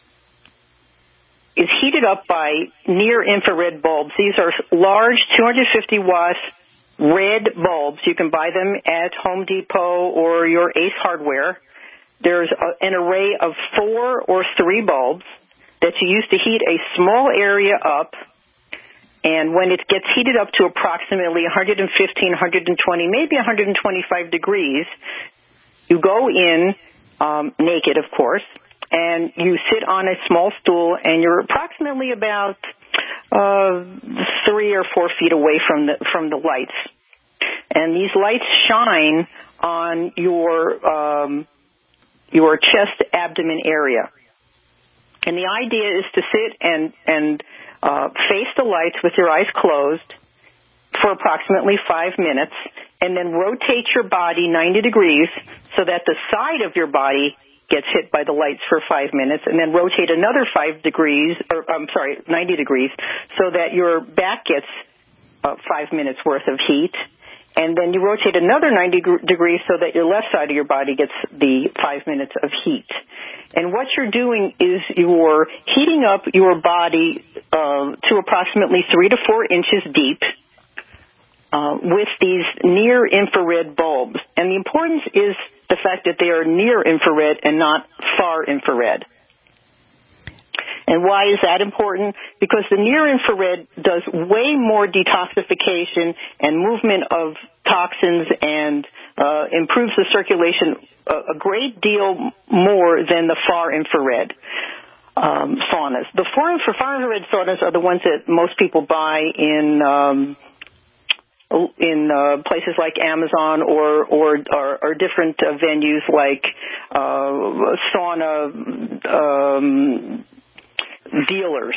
is heated up by near-infrared bulbs. These are large, two hundred fifty watt red bulbs. You can buy them at Home Depot or your Ace Hardware. There's a, an array of four or three bulbs that you use to heat a small area up. And when it gets heated up to approximately one hundred fifteen, one hundred twenty, maybe one hundred twenty-five degrees, you go in, um, naked, of course, and you sit on a small stool, and you're approximately about uh, three or four feet away from the from the lights. And these lights shine on your um, your chest, abdomen area. And the idea is to sit and and uh, face the lights with your eyes closed for approximately five minutes, and then rotate your body ninety degrees so that the side of your body gets hit by the lights for five minutes, and then rotate another five degrees, or I'm sorry, ninety degrees, so that your back gets uh, five minutes worth of heat. And then you rotate another ninety degrees so that your left side of your body gets the five minutes of heat. And what you're doing is you're heating up your body uh, to approximately three to four inches deep uh, with these near-infrared bulbs. And the importance is the fact that they are near-infrared and not far-infrared. And why is that important? Because the near-infrared does way more detoxification and movement of toxins and uh, improves the circulation a, a great deal more than the far-infrared um, saunas. The far-infrared saunas are the ones that most people buy in um, in uh, places like Amazon or or, or, or different uh, venues like uh, sauna um dealers,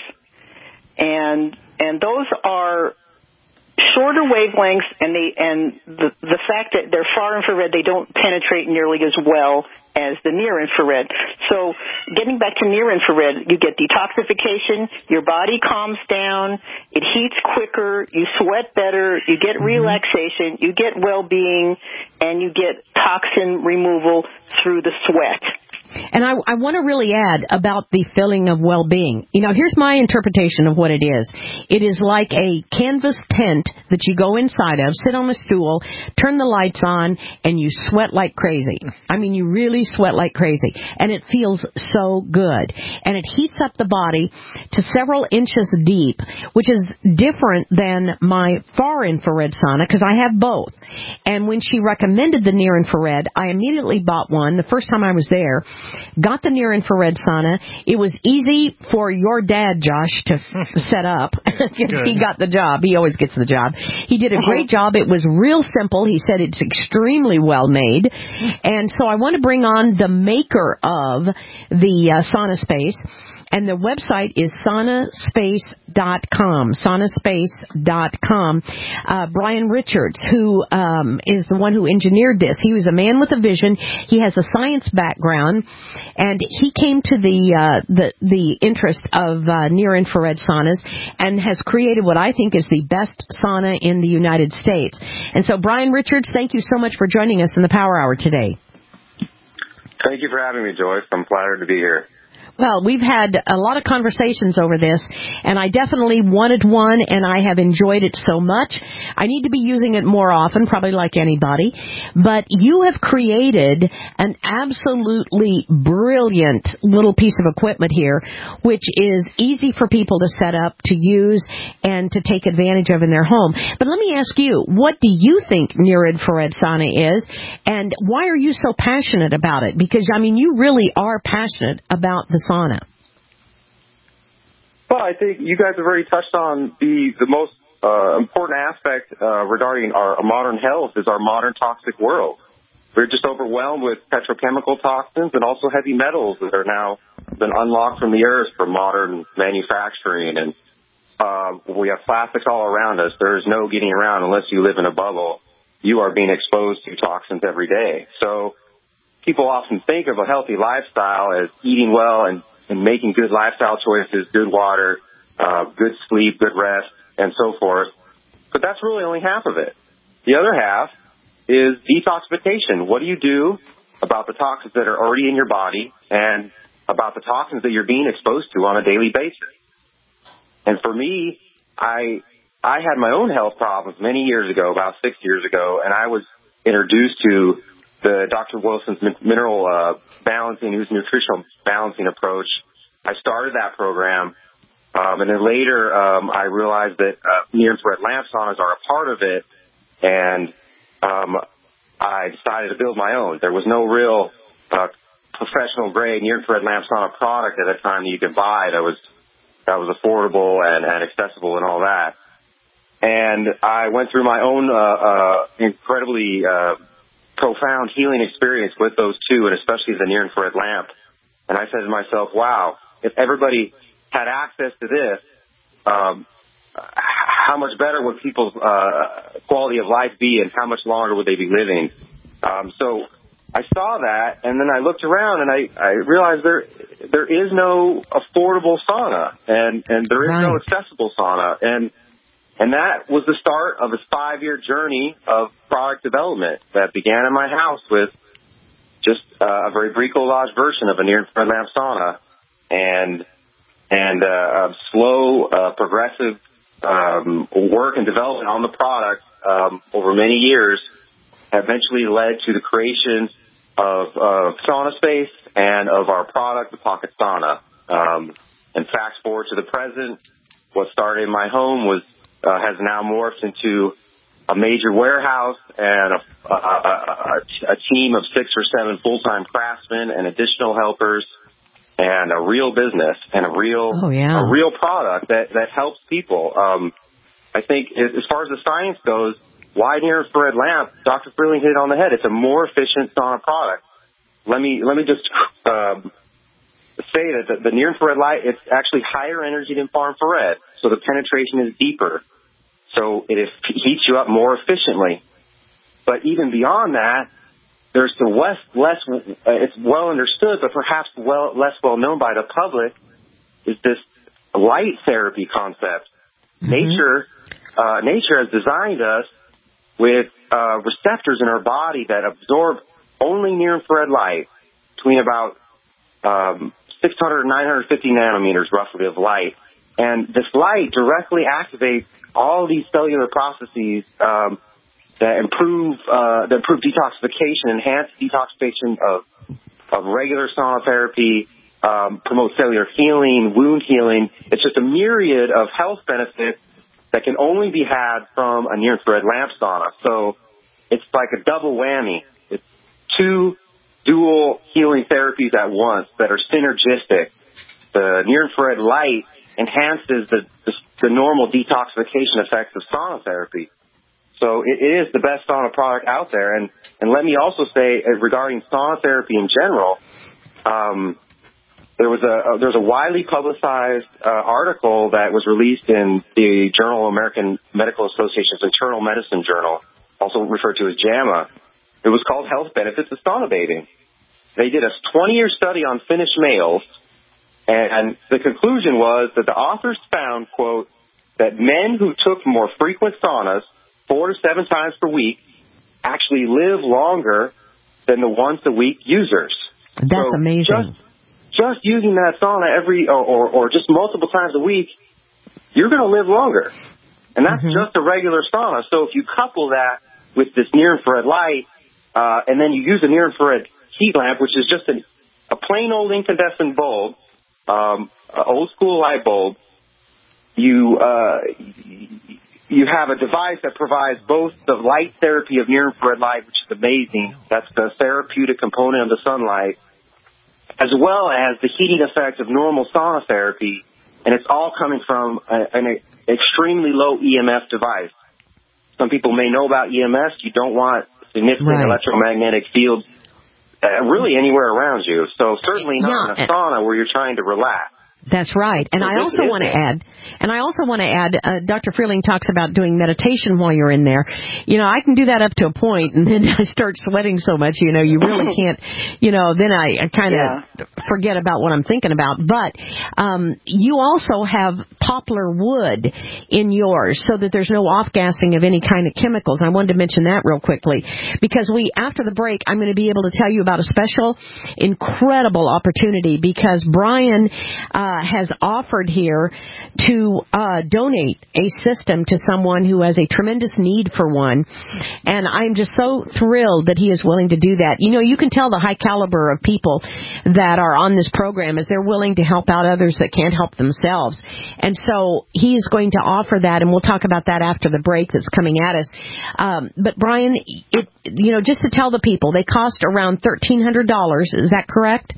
and and those are shorter wavelengths, and they and the the fact that they're far infrared, they don't penetrate nearly as well as the near infrared. So getting back to near infrared, you get detoxification, your body calms down, it heats quicker, you sweat better, you get relaxation, you get well-being, and you get toxin removal through the sweat. And I, I want to really add about the feeling of well-being. You know, here's my interpretation of what it is. It is like a canvas tent that you go inside of, sit on a stool, turn the lights on, and you sweat like crazy. I mean, you really sweat like crazy. And it feels so good. And it heats up the body to several inches deep, which is different than my far-infrared sauna, because I have both. And when she recommended the near-infrared, I immediately bought one the first time I was there. Got the near-infrared sauna. It was easy for your dad, Josh, to f- set up. He got the job. He always gets the job. He did a great job. It was real simple. He said it's extremely well made. And so I want to bring on the maker of the uh, sauna space. And the website is sauna space dot com, sauna space dot com. Uh, Brian Richards, who um, is the one who engineered this, he was a man with a vision. He has a science background, and he came to the uh, the, the interest of uh, near-infrared saunas and has created what I think is the best sauna in the United States. And so, Brian Richards, thank you so much for joining us in the Power Hour today. Thank you for having me, Joyce. I'm flattered to be here. Well, we've had a lot of conversations over this, and I definitely wanted one, and I have enjoyed it so much. I need to be using it more often, probably like anybody. But you have created an absolutely brilliant little piece of equipment here, which is easy for people to set up, to use, and to take advantage of in their home. But let me ask you, what do you think near-infrared sauna is, and why are you so passionate about it? Because, I mean, you really are passionate about the sauna. Well, I think you guys have already touched on the the most uh, important aspect uh, regarding our modern health is our modern toxic world. We're just overwhelmed with petrochemical toxins and also heavy metals that are now been unlocked from the earth for modern manufacturing. And uh, we have plastics all around us. There is no getting around unless you live in a bubble. You are being exposed to toxins every day. So people often think of a healthy lifestyle as eating well and, and making good lifestyle choices, good water, uh, good sleep, good rest, and so forth. But that's really only half of it. The other half is detoxification. What do you do about the toxins that are already in your body and about the toxins that you're being exposed to on a daily basis? And for me, I I had my own health problems many years ago, about six years ago, and I was introduced to the Doctor Wilson's mineral uh, balancing, who's nutritional balancing approach. I started that program, um, and then later um, I realized that uh, near-infrared lamp saunas are a part of it, and um, I decided to build my own. There was no real uh, professional-grade near-infrared lamp sauna product at the time that you could buy that was that was affordable and, and accessible and all that. And I went through my own uh, uh, incredibly uh, profound healing experience with those two, and especially the near-infrared lamp. And I said to myself, wow, if everybody had access to this, um, how much better would people's uh, quality of life be, and how much longer would they be living? Um, so I saw that, and then I looked around, and I, I realized there there is no affordable sauna, and, and there is right. no accessible sauna. And And that was the start of a five-year journey of product development that began in my house with just uh, a very bricolage version of a near-infrared lamp sauna, and and uh, a slow, uh, progressive um, work and development on the product um, over many years eventually led to the creation of uh, Sauna Space and of our product, the Pocket Sauna. Um, and fast forward to the present, what started in my home was Uh, has now morphed into a major warehouse and a, a, a, a team of six or seven full-time craftsmen and additional helpers, and a real business and a real oh, yeah. a real product that, that helps people. Um, I think as far as the science goes, wide near-infrared lamp, Doctor Freeling hit it on the head. It's a more efficient sauna product. Let me let me just um, say that the, the near-infrared light, it's actually higher energy than far infrared, so the penetration is deeper. So it is, heats you up more efficiently. But even beyond that, there's the less, less uh, it's well understood, but perhaps well less well known by the public, is this light therapy concept. Mm-hmm. Nature, uh, nature has designed us with uh, receptors in our body that absorb only near-infrared light, between about um, six hundred and nine hundred fifty nanometers roughly of light. And this light directly activates all these cellular processes um, that improve uh, that improve detoxification, enhance detoxification of of regular sauna therapy, um, promote cellular healing, wound healing. It's just a myriad of health benefits that can only be had from a near-infrared lamp sauna. So it's like a double whammy. It's two dual healing therapies at once that are synergistic. The near-infrared light enhances the, the the normal detoxification effects of sauna therapy. So it, it is the best sauna product out there. And, and let me also say, uh, regarding sauna therapy in general, um, there was a uh, there was a widely publicized uh, article that was released in the Journal of American Medical Association's Internal Medicine Journal, also referred to as JAMA. It was called Health Benefits of Sauna Bathing. They did a twenty-year study on Finnish males, and the conclusion was that the authors found, quote, that men who took more frequent saunas, four to seven times per week, actually live longer than the once-a-week users. That's so amazing. Just, just using that sauna every, or, or, or just multiple times a week, you're going to live longer. And that's mm-hmm. just a regular sauna. So if you couple that with this near-infrared light, uh, and then you use a near-infrared heat lamp, which is just an, a plain old incandescent bulb, Um, old school light bulb, you uh, you have a device that provides both the light therapy of near-infrared light, which is amazing. That's the therapeutic component of the sunlight, as well as the heating effect of normal sauna therapy, and it's all coming from a, an extremely low E M F device. Some people may know about E M S. You don't want significant right. electromagnetic fields Uh, really anywhere around you. So certainly not yeah. in a sauna where you're trying to relax. That's right. And I also want to add, and I also want to add, uh, Doctor Freeling talks about doing meditation while you're in there. You know, I can do that up to a point, and then I start sweating so much, you know, you really can't, you know, then I, I kind of yeah. forget about what I'm thinking about. But um, you also have poplar wood in yours so that there's no off-gassing of any kind of chemicals. I wanted to mention that real quickly because we, after the break, I'm going to be able to tell you about a special, incredible opportunity because Brian uh, has offered here to uh, donate a system to someone who has a tremendous need for one. And I'm just so thrilled that he is willing to do that. You know, you can tell the high caliber of people that are on this program is they're willing to help out others that can't help themselves. And so he is going to offer that, and we'll talk about that after the break that's coming at us. Um, but, Brian, it, you know, just to tell the people, they cost around thirteen hundred dollars. Is that correct?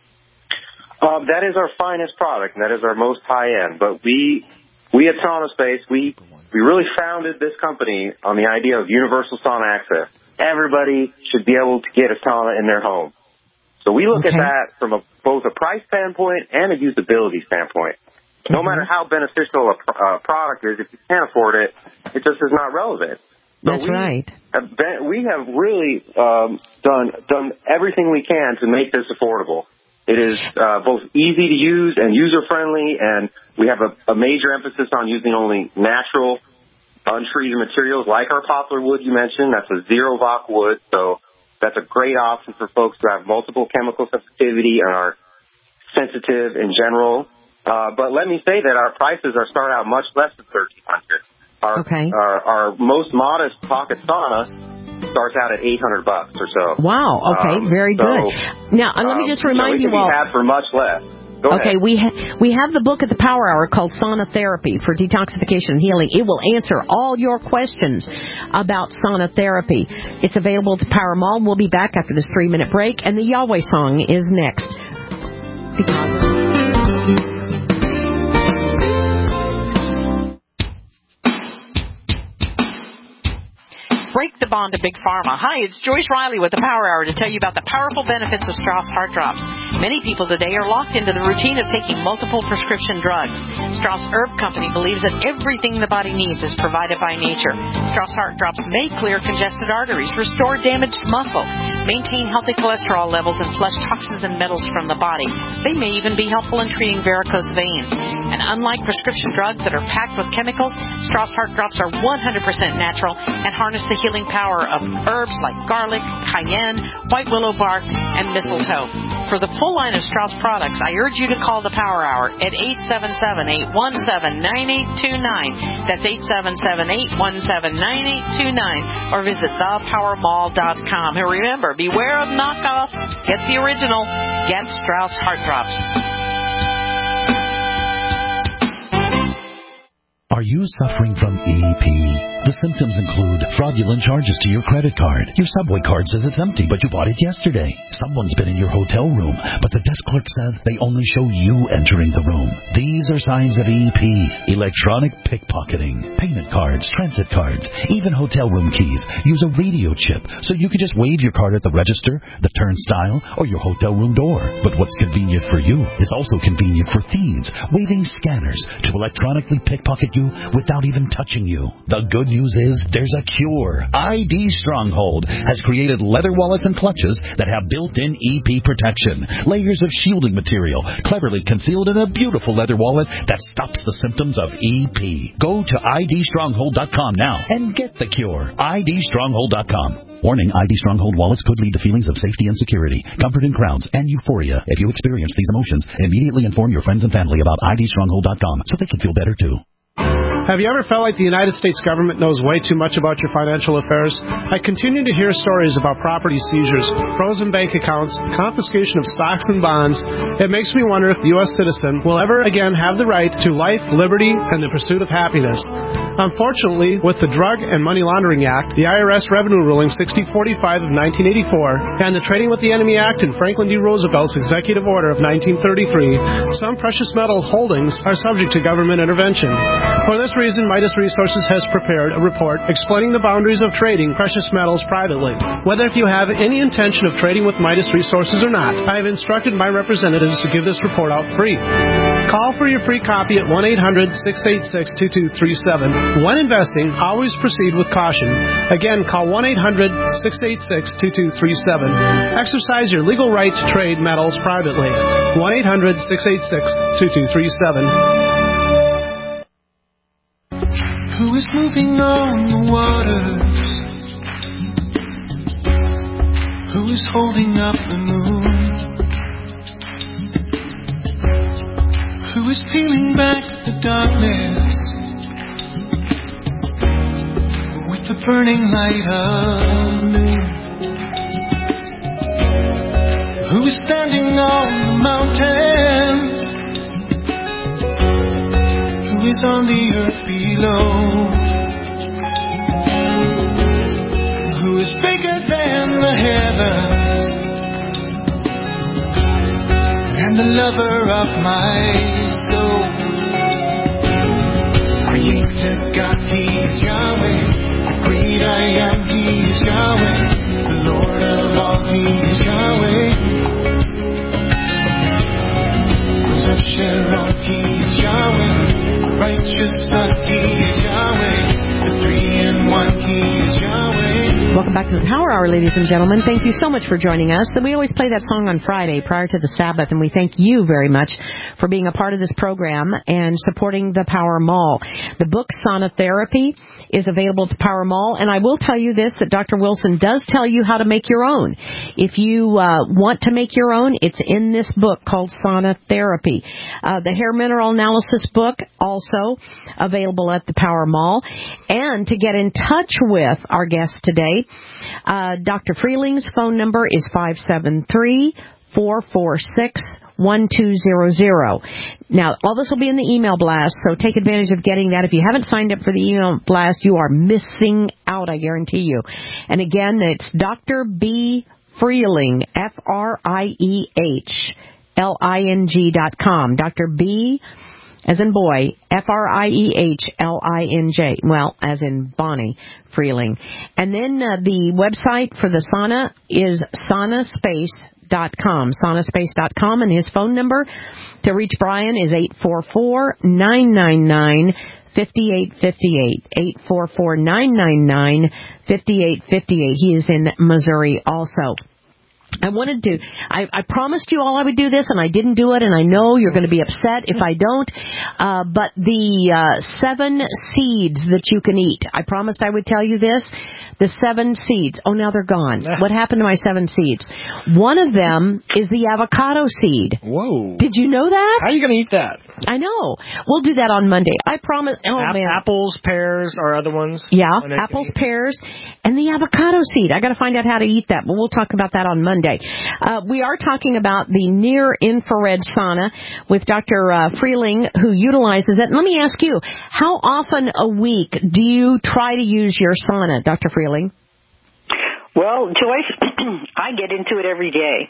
Um, that is our finest product, and that is our most high-end. But we we at Sauna Space, we, we really founded this company on the idea of universal sauna access. Everybody should be able to get a sauna in their home. So we look okay. at that from a, both a price standpoint and a usability standpoint. Mm-hmm. No matter how beneficial a uh, product is, if you can't afford it, it just is not relevant. So That's we right. Have been, we have really um, done done everything we can to make this affordable. It is uh, both easy to use and user-friendly, and we have a, a major emphasis on using only natural, untreated materials like our poplar wood you mentioned. That's a zero-voc wood, so that's a great option for folks who have multiple chemical sensitivity and are sensitive in general. Uh, but let me say that our prices are start out much less than thirteen hundred dollars. Our, okay. our, our most modest pocket sauna starts out at eight hundred bucks or so. Wow. Okay. Um, Very so, good. Now, let me just um, remind you, know, it you all. It can be had for much less. Go okay, ahead. we ha- we have the book at the Power Hour called Sauna Therapy for Detoxification and Healing. It will answer all your questions about sauna therapy. It's available at the Power Mall. We'll be back after this three-minute break, and the Yahweh song is next. Break the bond to Big Pharma. Hi, it's Joyce Riley with the Power Hour to tell you about the powerful benefits of Strauss Heart Drops. Many people today are locked into the routine of taking multiple prescription drugs. Strauss Herb Company believes that everything the body needs is provided by nature. Strauss Heart Drops may clear congested arteries, restore damaged muscle, maintain healthy cholesterol levels, and flush toxins and metals from the body. They may even be helpful in treating varicose veins. And unlike prescription drugs that are packed with chemicals, Strauss Heart Drops are one hundred percent natural and harness the healing power of herbs like garlic, cayenne, white willow bark, and mistletoe. For the full line of Strauss products, I urge you to call the Power Hour at eight seven seven, eight one seven, nine eight two nine. That's eight seven seven, eight one seven, nine eight two nine. Or visit the power mall dot com. And remember, beware of knockoffs. Get the original. Get Strauss Heart Drops. Are you suffering from E P? The symptoms include fraudulent charges to your credit card. Your Subway card says it's empty, but you bought it yesterday. Someone's been in your hotel room, but the desk clerk says they only show you entering the room. These are signs of E P. Electronic pickpocketing. Payment cards, transit cards, even hotel room keys use a radio chip, so you can just wave your card at the register, the turnstile, or your hotel room door. But what's convenient for you is also convenient for thieves, waving scanners to electronically pickpocket you without even touching you. The good news is there's a cure. I D Stronghold has created leather wallets and clutches that have built-in E P protection, layers of shielding material cleverly concealed in a beautiful leather wallet that stops the symptoms of E P. Go to I D stronghold dot com now and get the cure. I D stronghold dot com. Warning, I D Stronghold wallets could lead to feelings of safety and security, comfort and crowds, and euphoria. If you experience these emotions, immediately inform your friends and family about I D stronghold dot com so they can feel better too. Have you ever felt like the United States government knows way too much about your financial affairs? I continue to hear stories about property seizures, frozen bank accounts, confiscation of stocks and bonds. It makes me wonder if the U S citizen will ever again have the right to life, liberty, and the pursuit of happiness. Unfortunately, with the Drug and Money Laundering Act, the I R S Revenue Ruling sixty forty-five of nineteen eighty-four, and the Trading with the Enemy Act and Franklin D. Roosevelt's Executive Order of nineteen thirty-three, some precious metal holdings are subject to government intervention. For this reason, Midas Resources has prepared a report explaining the boundaries of trading precious metals privately. Whether if you have any intention of trading with Midas Resources or not, I have instructed my representatives to give this report out free. Call for your free copy at one eight hundred, six eight six, two two three seven. When investing, always proceed with caution. Again, call one eight hundred, six eight six, two two three seven. Exercise your legal right to trade metals privately. one eight hundred, six eight six, two two three seven. Who is moving on the waters? Who is holding up the moon? Who is peeling back the darkness with the burning light of noon? Who is standing on the mountains? Who is on the earth below? Who is bigger than the heavens and the lover of my soul? Creator God, He is Yahweh. The great I am, He is Yahweh. The Lord of all, He is Yahweh. Rose of Sharon, He is Yahweh. Righteous Son, He is Yahweh. The three in one, He is Yahweh. Welcome back to the Power Hour, ladies and gentlemen. Thank you so much for joining us. And we always play that song on Friday prior to the Sabbath, and we thank you very much for being a part of this program and supporting the Power Mall. The book Sonotherapy is available at the Power Mall, and I will tell you this, that Doctor Wilson does tell you how to make your own. If you uh, want to make your own, it's in this book called Sonotherapy. Uh, the Hair Mineral Analysis book, also available at the Power Mall. And to get in touch with our guest today, uh, Doctor Freeling's phone number is five seven three, four four six, one two zero zero. Now, all this will be in the email blast, so take advantage of getting that. If you haven't signed up for the email blast, you are missing out, I guarantee you. And again, it's Doctor B. Freeling, F R I E H L I N G dot com. Doctor B, as in boy, F R I E H L I N J, well, as in Bonnie Freeling. And then uh, the website for the sauna is saunaspace dot com, saunaspace dot com, and his phone number to reach Brian is eight four four, nine nine nine, five eight five eight, eight four four, nine nine nine, five eight five eight. He is in Missouri also. I wanted to, I, I promised you all I would do this, and I didn't do it, and I know you're going to be upset if I don't, uh, but the uh, seven seeds that you can eat, I promised I would tell you this. The seven seeds. Oh, now they're gone. What happened to my seven seeds? One of them is the avocado seed. Whoa. Did you know that? How are you going to eat that? I know. We'll do that on Monday. I promise. Oh, App- man. Apples, pears, or other ones? Yeah, apples, pears, and the avocado seed. I got to find out how to eat that, but we'll talk about that on Monday. Uh, we are talking about the near-infrared sauna with Doctor Uh, Freeling, who utilizes it. And let me ask you, how often a week do you try to use your sauna, Doctor Freeling? Well, Joyce, I get into it every day.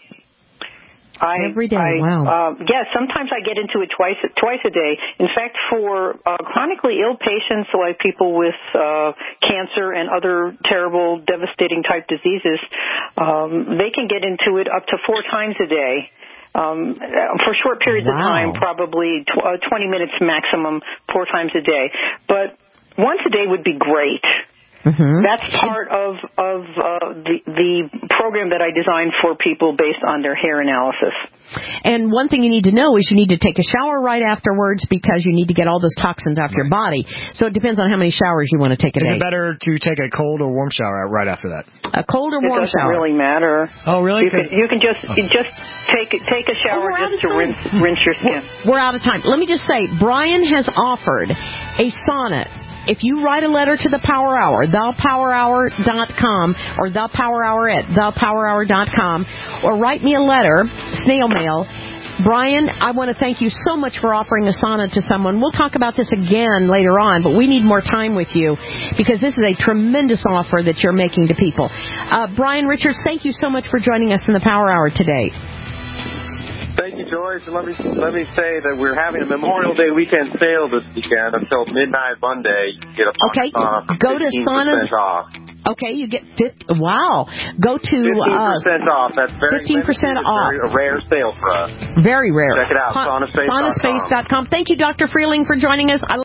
I, every day, I, wow. Uh, yes, sometimes I get into it twice twice a day. In fact, for uh, chronically ill patients, like people with uh, cancer and other terrible, devastating type diseases, um, they can get into it up to four times a day. Um, for short periods wow. of time, probably tw- uh, twenty minutes maximum, four times a day. But once a day would be great. Mm-hmm. That's part of of uh, the the program that I designed for people based on their hair analysis. And one thing you need to know is you need to take a shower right afterwards because you need to get all those toxins off your body. So it depends on how many showers you want to take a Is day. Is it better to take a cold or warm shower right after that? A cold or it warm doesn't shower? really matter. Oh, really? You can, you can just oh. you just take take a shower oh, just to rinse rinse your skin. We're, we're out of time. Let me just say, Brian has offered a sauna. If you write a letter to the Power Hour, the power hour dot com, or the Power Hour at the power hour dot com, or write me a letter, snail mail, Brian, I want to thank you so much for offering a sauna to someone. We'll talk about this again later on, but we need more time with you because this is a tremendous offer that you're making to people. Uh, Brian Richards, thank you so much for joining us in the Power Hour today. Thank you, Joyce. And let me let me say that we're having a Memorial Day weekend sale this weekend until midnight Monday. You get a okay. sauna Go to saunas. Off. Okay, you get fifty. Wow. Go to fifteen percent uh, off. That's very fifteen percent off. Very, a rare sale for us. Very rare. Check it out. Sa- Saunaspace dot com. Saunaspace dot com. Thank you, Doctor Freeling, for joining us. I